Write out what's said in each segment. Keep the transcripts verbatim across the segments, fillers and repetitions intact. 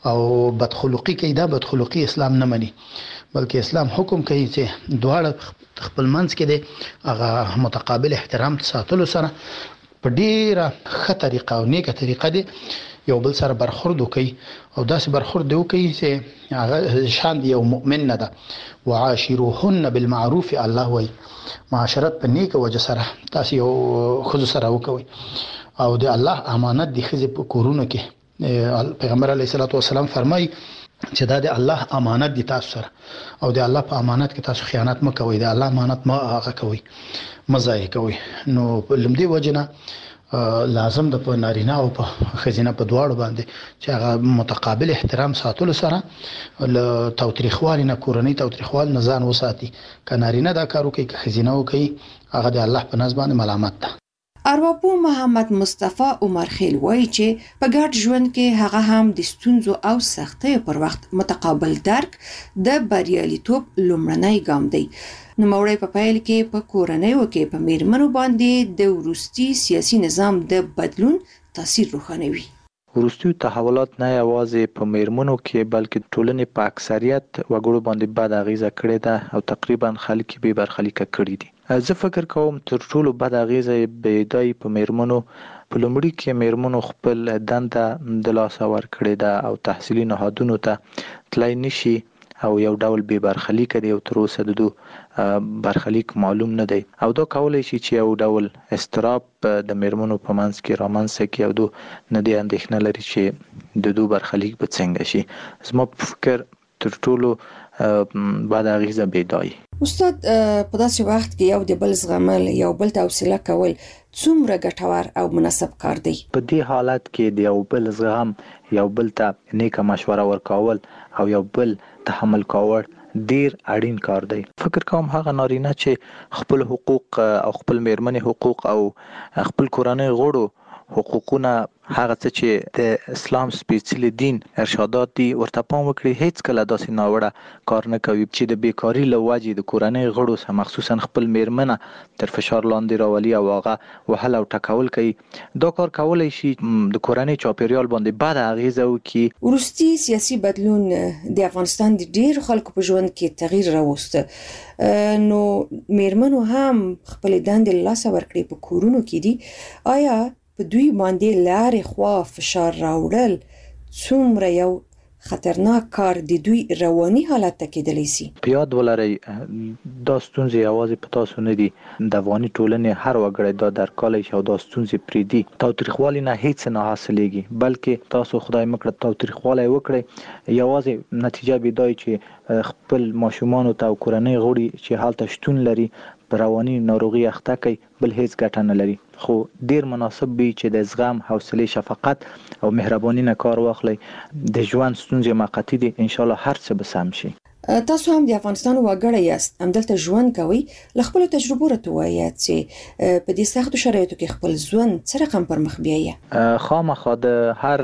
او بدخلقي کوي. دا بدخلقي اسلام نه مني، بلکې اسلام حکم کوي چې دواړه خپل منځ کې د هغه متقابل احترام ساتلو سره په ډیره ښه طریقه او نیکه طریقه دی یو بل سره برخورد وکړي او داسې برخورد وکړي چې هغه شان یو مؤمن نه ده. وعاشروهن بالمعروف، الله وایي معاشرت په نیکه وجه سره تاسو یو ښځو سره وکوئ او د الله امانت د ښځې په کورونو کې پیغمبر علیه الصلاة والسلام فرمایي چې دا د الله امانت دي تاسو سره او د الله په امانت کې تاسو خیانت مه کوئ، د الله امانت مه هغه کوئ، مه ضایع کوئ. نو په لمدې وجه نه لازم د په نارینه او په ښځینه په دواړو باندې چې هغه متقابل احترام ساتلو سره له تاوتریخوالي نه، کورنۍ تاوتریخوالي نه ځان وساتي. که نارینه دا کار وکړي که ښځینه وکړي هغه د الله په نزد باندې ملامت ده. ارواپوه محمد مصطفی عمرخیل وایي چې په ګډ ژوند کې هغه هم د ستونزو او سختیو پر وخت متقابل درک د بریالیتوب لومړنی ګام دی. نوموړی په پیل کې په کورنیو کې په میرمنو باندې د وروستي سیاسي نظام د بدلون تاثیر روښانوي. وروستي تحولات نه یوازې په میرمنو کې بلکې ټولنې په اکثریت وګړو باندې بد اغیزه کړې ده او تقریبا خلک به برخلیک کړي دي. زه فکر کوم تر ټولو بد اغیزه به دای په میرمنو په لومړي کې میرمنو خپل دنده د لاسه ورکړې ده او تحصیلي نهادونو ته تلای نشي او یو ډول به برخلیک دی او تر اوسه د دو برخلیک معلوم نه دی او دا کولای شي چې یو ډول استراب د میرمنو په منځ کې رامنځته کړي او دو نه دی اندېښنه لري چې د دو برخلیک به څنګه شي. زما په فکر تر ټولو بعد اغیزه بیدای. استاد په داسې وخت کې یو د بل زغمل، یو بل ته حوصله کول څومره ګټور او مناسب کار دی؟ په دې حالت کې د یو بل زغم، یو بل ته نیکه مشوره ورکول او یو بل تحمل کول ډیر اړین کار دی. فکر کوم هغه نارینه چې خپل حقوق او خپل میرمنې حقوق او خپل کورنۍ غړو حقوقونه هغه څه چې د اسلام سپیڅلي دین ارشادات دي ورته پام وکړي، هیڅ کله داسې ناوړه کار نه کوي چې د بیکاری له وجې د کورنۍ غړو سره مخصوصا خپل میرمنه تر فشار لاندې راولي او هغه وهل او ټکول کوي. دا کار کولای شي د کورنۍ چاپیریال باندې بد اغیزه وکړي. وروستي سیاسي بدلون د افغانستان د ډیر خلکو په ژوند کې تغییر راوسته، نو میرمنو هم خپل دندې له لاسه ورکړي په کورونو کې دي. آیا په دوی باندې لارې خوا فشار راوړل څومره یو خطرناک کار د دوی رواني حالت ته کېدلی سي؟ په یاد ولرئ دا ستونزې یوازې په تاسو نه دي، د افغاني ټولنې هر وګړی دا درک کولی شي او دا ستونزې پرېږدي. تاوتریخوالي نه هیڅ نه حاصلېږي، بلکې تاسو خدای مکړه تاوتریخوالی وکړئ، یوازې نتیجه به دای چې خپل ماشومانو ته او کورنۍ غړي چې هلته شتون لري په رواني ناروغي اخته کوي، بل هیڅ ګټه نه لري. خو ډیر مناسب وي چې د زغم، حوصله، شفقت او مهرباني نه کار واخلئ. د ژوند ستونزې موقتي دي، ان شاء الله هر څه به سم شي. تاسو هم د افغانستان وګړی یاست، همدلته ژوند کوئ. له خپلو تجربو راته ووایاست چې په دې سختو شرایطو کې خپل ژوند څه رقم پر مخ بیایه؟ خامخا د هر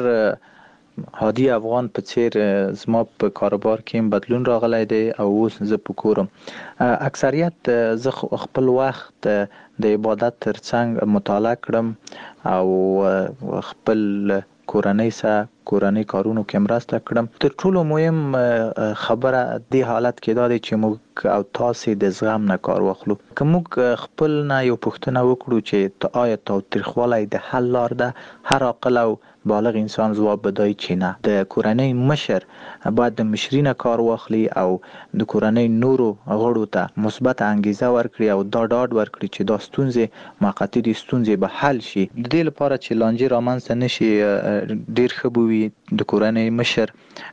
عادي افغان په څیر زما په کاروبار کې بدلون راغلی دی او اوس زه په کورم. اکثریت زه خپل وخت د عبادت ترڅنګ مطالعه کړم او خپل کورنۍ سره کورنۍ کارونو کې مرسته کړم. تر ټولو مهم خبره د حالت کې دا دی چې موږ او تاسو د زغم نه کار واخلو. که موږ خپل نه یو پوښتنه وکړو چې آیا تاوتریخوالی د حل لار ده، هر عاقل او بالغ انسان ځواب بدای چې نه. د کورنۍ مشر باید د مشري نه کار واخلي او د کورنۍ نورو غړو ته مثبت انګیزه ورکړي او دا ډاډ ورکړي چې دا ستونزې موقتي دي، ستونزې به حل شي. د دې لپاره چې لانجې رامنځته نشي ډیر ښه به وي د کورنۍ مشر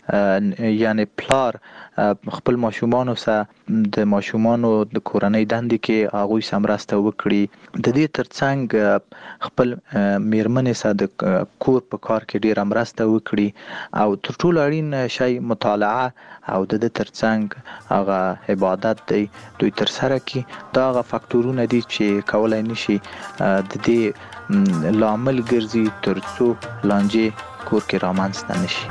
یعنی پلار خپل ماشومانو سره د ماشومانو د کورنۍ دندې کې هغوی سره مرسته وکړي. د دې ترڅنګ خپل میرمنې سره د کور په کار کې ډیره مرسته وکړي او تر ټولو اړین شی مطالعه او د دې ترڅنګ هغه عبادت دی دوی تر سره کړي. دا هغه فاکتورونه دي چې کولای نشي د دې لامل ګرځي تر څو لانجې کور کې رامنځته نشي.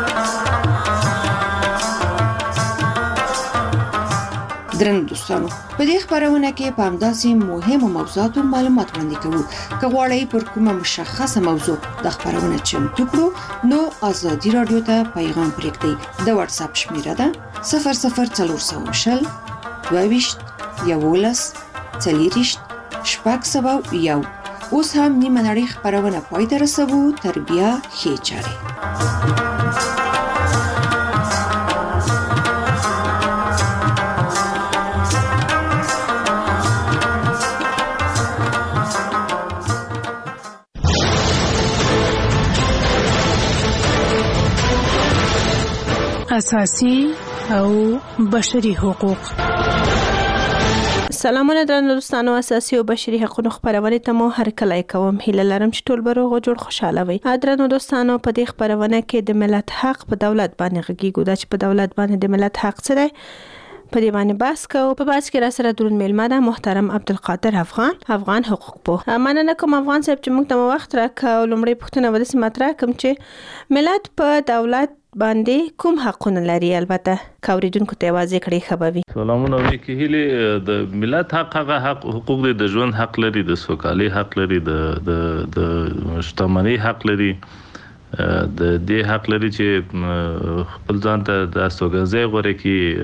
درنو دوستانو، په دې خبرونه کې په همداسې مهمو موضوعاتو معلومات وړاندې کوو. که غواړئ پر کومه مشخصه موضوع د خبرونه چمتو کړو نو ازادي رادیو ته پیغام پرېږدئ. د واتس اپ شمیره ده صفر صفر څلور سوه شل دوه ویشت یولس څلېرویشت شپږ سوه یو. اوس هم نیمه نړۍ خبرونه پای ته رسوو. تر بیا ښې چارې. اساسي او بشري حقوق. سلامونه درنو دوستانو، اساسي او بشري حقوقو خبرونه ته مو هر کله کوم. هیله لرم چې ټول به روغ جوړ خوشاله وي. درنو دوستانو، په دې خبرونه کې د ملت حق په دولت باندې غږیږو. دا چې په دولت باندې د ملت حق څه دی، په دې باندې بحث کوو. په بحث کې را سره درون میلمه ده محترم عبدالقادر افغان افغان حقوق پوه. مننه کوم افغان صاحب چې موږ ته وخت راکړ. لومړی پوښتنه ودسې مطرح کوم چې ملت په دولت باندې کوم حقونه لري. البته کاوریدونکو ته واضح کړي خبري. سلامونه وکي. هله د ملت حق هغه حق حقوق دي، د ژوند حق لري، د سوکالي حق لري، د د د شتمنۍ حق لري، د دې حق لري چې خپل ځان ته د استوګنځي غوړي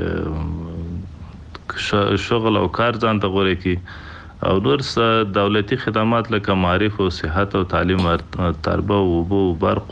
کې شغل او کار ځان ته غوړي کې او نور څه دولتي خدمات لکه معرف او صحت او تعلیم، تربیه او اوبه او برق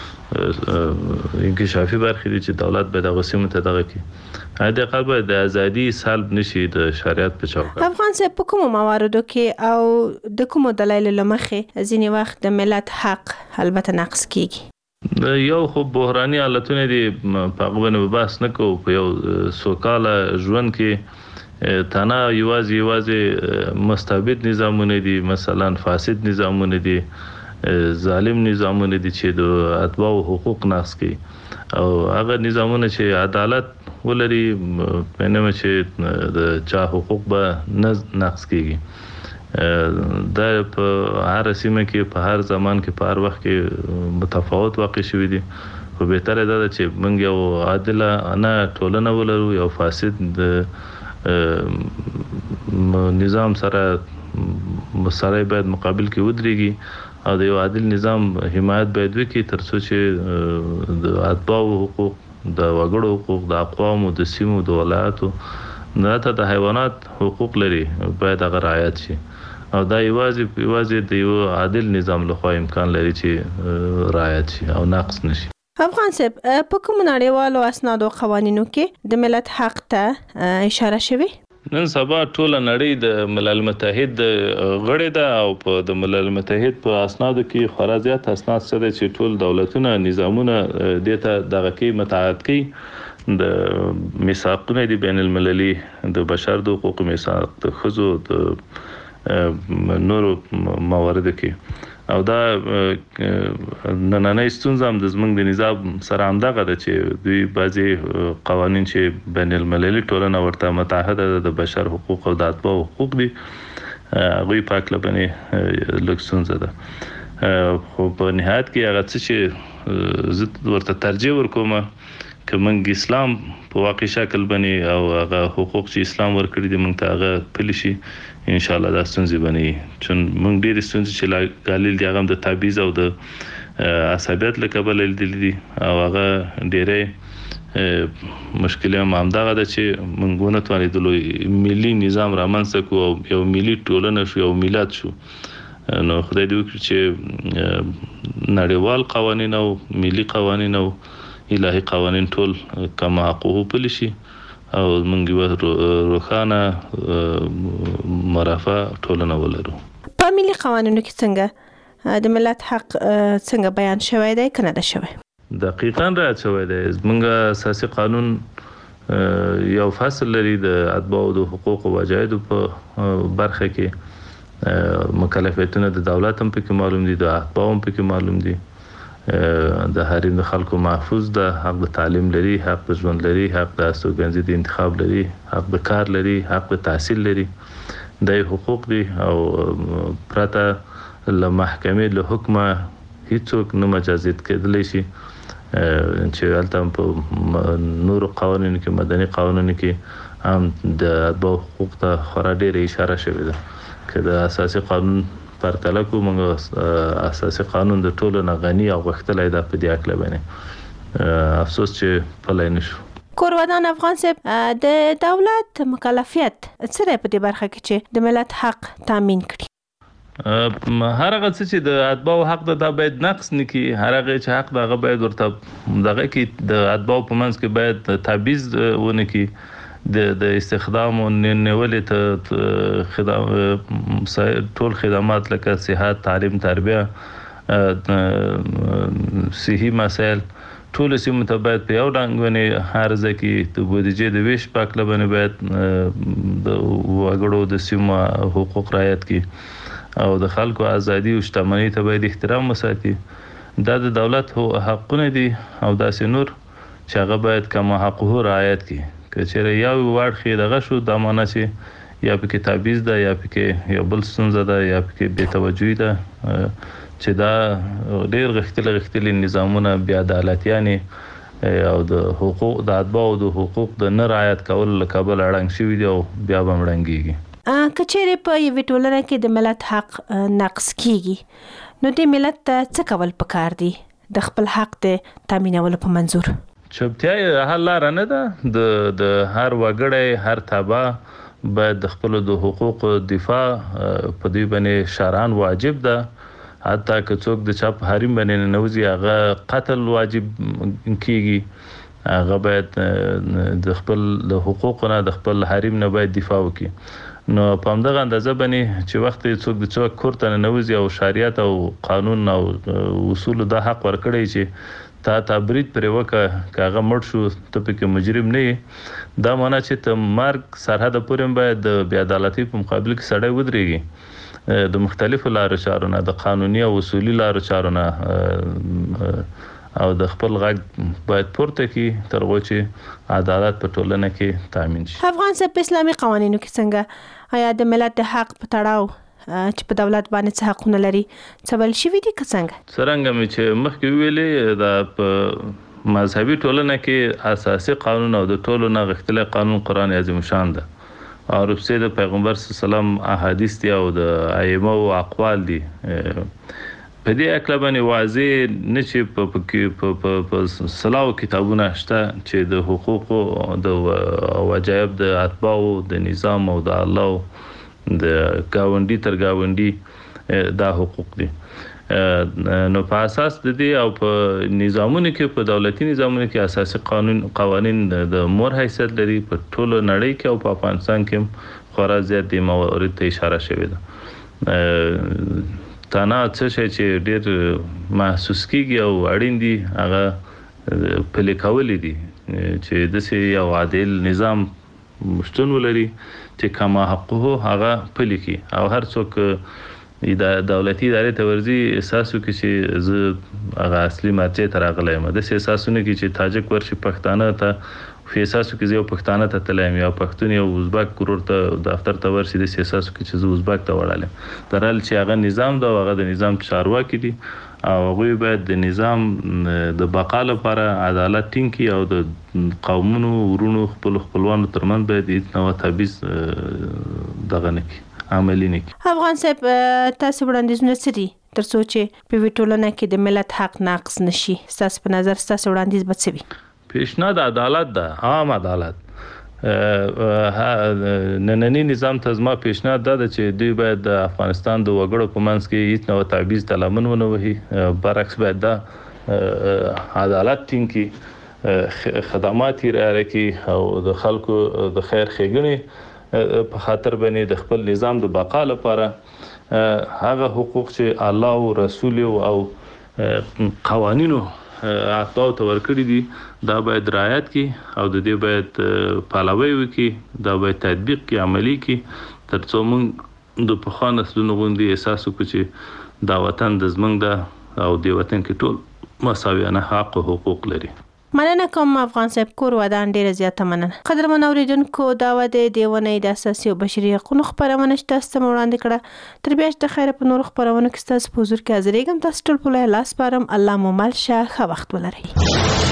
انکشافي برخې دي چې دولت به د غسیمه ته دغه کې هدا قبل د ازادي سلب نشي د شریعت په چوکاټ. افغان صاحب په کومو مواردو کې او د کومو دلایل لمخې ځینې وخت د ملت حق البته نقص کیږي؟ یو خو بحراني حالتونه دي، په هغه باندې بحث نه کوو. په یو سوکاله ژوند کې تنه یوازې یوازې مستبد نظامونه دي، مثلا فاسد نظامونه دي، ظالم نظامونه دي چې د اتباع حقوق نقض کوي، او هغه نظامونه چې عدالت ولري پنه چې د چا حقوق به نقض کیږي. دا په هر سیمه کې په هر زمان کې په هر وخت کې متفاوت واقع شوی دي. خو بهتره ده چې موږ یو عادلانه ټولنه ولرو، یو فاسد نظام سره سره باید مقابل کې ودرېږي او د یو عادل نظام حمایت باید وکړي ترڅو چې د اتباع حقوق، د وګړو حقوق، د اقوام او د سیمو د ولایاتو نه د حیوانات حقوق لري باید هغه رعایت شي، او دا یوازې یوازې د یو عادل نظام لخوا امکان لري چې رعایت شي او نقص نشي. افغان صاحب په کوم نړیوالو اسناد او قوانینو کې د ملت حق ته اشاره شوی؟ نن سبا ټول نړۍ د ملل متحد غړي ده او په د ملل متحد په اسنادو کې خورا زیات اسناد سره چې ټول دولتونه نظامونه دته دغه کې متعهد کوي. د میثاقونه دي بین المللي، د بشر د حقوق میثاق، د خزو د نورو موارد کې، او دا نننۍ ستونزه هم د زمونږ د نظام سره همدغه ده چې دوی بعضي قوانین چې بین المللي ټولنه ورته متعهد ده د بشر حقوق او د اتباع حقوق دي، هغوی پاک لبنې لږ ستونزه ده. خو په نهایت کې هغه څه چې زه ورته ترجیح ورکوم که موږ اسلام په واقعي شکل باندې او هغه حقوق چې اسلام ورکړي دي موږ ته هغه پلي شي، ان شاء الله دا ستونزې باندې چون موږ ډېر ستونزې چې غالل دي هغه د تبعیض او د عصبیت له کبله لیدل دي، او هغه ډېرې مشکلې هم همدغه ده چې موږ ونه توانېدلو ملي نظام رامنځته کړو او یو ملي ټولنه شو، یو ملت شو. نو خدای دې وکړي چې نړیوال قوانین او ملي قوانین او الهي قوانین ټول کما حقوق پلي شي او موږ یو روښانه مرافع ټولنه ولرو. په ملي قوانینو کې څنګه د ملت حق څنګه بیان شوی دی کنه ده شوی؟ دقیقاً رعایت شوی دی. موږ اساسي قانون یو فصل لري د اتباع او د حقوق او واجباتو په برخه کې، مکلفیتونه د دولت هم پکې معلوم دي، د اتباع هم پکې معلوم دي، د حریم د خلکو محفوظ ده، حق د تعلیم لري، حق د ژوند لري، حق د استوګنځي د انتخاب لري، حق د کار لري، حق د تحصیل لري. دا حقوق دي او پرته له محکمې له حکمه هیڅوک نه مجازات کېدلی شي چې هلته په نورو قوانینو کې، مدني قوانینو کې هم د اتباع حقوق ته خورا ډېره اشاره شوې ده. که د اساسي قانون پرتله کوو، موږ اساسي قانون د ټولو نه غني او غښتلی ده په دې هکله باندې افسوس چې پلی نه شو. کورودان افغان صاحب، د دولت مکلفیت څه دی په دې برخه کې چې د ملت حق تامین کړي؟ هر هغه څه چې د اتباعو حق ده دا باید نقص نه کړي. هر هغه چې حق ده هغه باید ورته دغه کې د اتباعو په منځ کې باید تبعیض ونه کړي. د د استخدام او نیولې ته خدمات، ټول خدمات لکه صحت، تعلیم، تربیه، صحي مسایل، ټول سیمو ته باید په یو ډنګ باندې هر ځای کې د بودیجې د ویش په هکله باندې باید د وګړو د سیمو حقوق رعایت کړي او د خلکو ازادي او شتمنۍ ته باید احترام وساتي. دا د دولت حقونه دي او داسې نور چې هغه باید کما حقوق رعایت کړي. که چېرې یو واړخې دغه شو، دا معنی چې یا پکې تبعیض ده، یا پکې یو بل ستونزه ده، یا پکې بې‌توجهي ده، چې دا ډېر غښتلي غښتلي نظامونه بې عدالتیانې او د حقوق د اتباعو د حقوق د نه رعایت کولو له کبله ړنګ شوي دي او بیا به هم ړنګېږي. که چېرې په یوې ټولنه کې د ملت حق نقص کېږي، نو دې ملت ته څه کول پکار دي د خپل حق د تامینولو په منظور؟ چوپتیا یې حل لاره نه ده. د د هر وګړی، هر تبعه باید د خپلو د حقوقو دفاع په دوی باندې شرعاً واجب ده. حتی که څوک د چا په حریم باندې ننوځي، هغه قتل واجب کیږي. هغه باید د خپل د حقوقو نه، د خپل حریم نه باید دفاع وکړي. نو په همدغه اندازه باندې چې وخت څوک د چا کور ته ننوځي او شریعت او قانون او اصول دا حق ورکړی چې تا تبرید پرې وکړه، که هغه مړ شو ته پکې مجرم نه یې، دا معنی چې ته مرګ سرحده پورې باید د بې عدالتۍ په مقابل کې سړی ودرېږي. د مختلفو لارو چارو نه، د قانوني او اصولي لارو چارو نه او د خپل غږ باید پورته کړي تر هغو چې عدالت په ټولنه کې تامین شي. افغان صاحب، په اسلامي قوانینو کې څنګه آیا د ملت د حق په تړاو چې په دولت باندې څه حقونه لري څه بل شوي دي که څنګه؟ څرنګه مې چې مخکې ویلې، دا په مذهبي ټولنه کې اساسي قانون او د ټولو نه غښتلی قانون قرآن عظیم شان ده او ورپسې د پیغمبر صلی الله علیه وسلم احادیث دي او د ائمو اقوال دي. په دې هکله باندې واضح نه چې په سلاو کتابونه شته چې د حقوقو د وجایب د اتباعو د نظام او د الله د گاونډي تر گاونډي دا حقوق دي. نو په اساس د دې او په نظامونو کې، په دولتي نظامونو کې اساسي قانون قوانین د مور حیثیت لري. په ټولو نړۍ کې او په افغانستان کې خورا زیات دې موارد ته اشاره شوې ده. تنها څه شی چې ډېر محسوس کېږي او اړین دي هغه پلي کول دي چې داسې یو عادل نظام شتون ولري چې کما حقوق هغه پلي کړي او هر څوک دولتي ادارې ته ورځي احساس وکړي چې زه هغه اصلي مرجع ته راغلی یم. داسې احساس ونه کړي چې تاجک ورشي پښتانه ته، خو احساس وکړي زه یو پښتانه ته تللی یم، یا پښتون یو ازبک ورور ته دفتر ته ورشي، داسې احساس وکړي چې زه ازبک ته وړلی یم. در حال چې هغه نظام ده او هغه د نظام چارواکي دي او هغوی باید د نظام د بقا لپاره عدالت ټینګ کړي او د قومونو، ورونو، خپلو خپلوانو ترمنځ باید هیڅ نوع تبعیض دغه نه کړي، عملي نه کړي. افغان صاحب، تاسو وړاندیزونه څه دي تر څو چې په یوې ټولنه کې د ملت حق ناقص نشي؟ ستاسو په نظر ستاسو وړاندیز به څه وي؟ پیشنهاد عدالت ده، عام عدالت. نننی نظام ته زما پیشنهاد دا ده چې دوی باید د افغانستان د وګړو په منځ کې هیڅ نوع تبعیض ته لمن ونه وهي. برعکس باید دا عدالت ټینګ کړي، خدمات یې رعایه کړي او د خلکو د خیر ښېګڼې په خاطر باندې د خپل نظام د بقا لپاره هغه حقوق چې الله او رسول او قوانینو اتباعو ته ورکړي دي دا باید رعایت کړي او د دې باید پلوي وکړي، دا باید تطبیق کړي، عملي کړي، تر څو موږ د پخوا نسلونو غوندې احساس وکړو چې دا وطن د زموږ ده او دې وطن کې ټول مساویانه حق او حقوق لري. مننه کوم افغان صاحب، کور ودان ډیره زیاته مننه. قدرمن اوریدونکو، دا و د دې ونې د اساسي او بشري حقوقو خبرونه چې تاسو ته وړاندې کړه. تر بیا چې د خیره په نورو خبرونو کې تاسو په حضور کې حاضرېږم. تاسو ټول په لاس پارم. الله مو مل شه. ښه وخت ولرئ.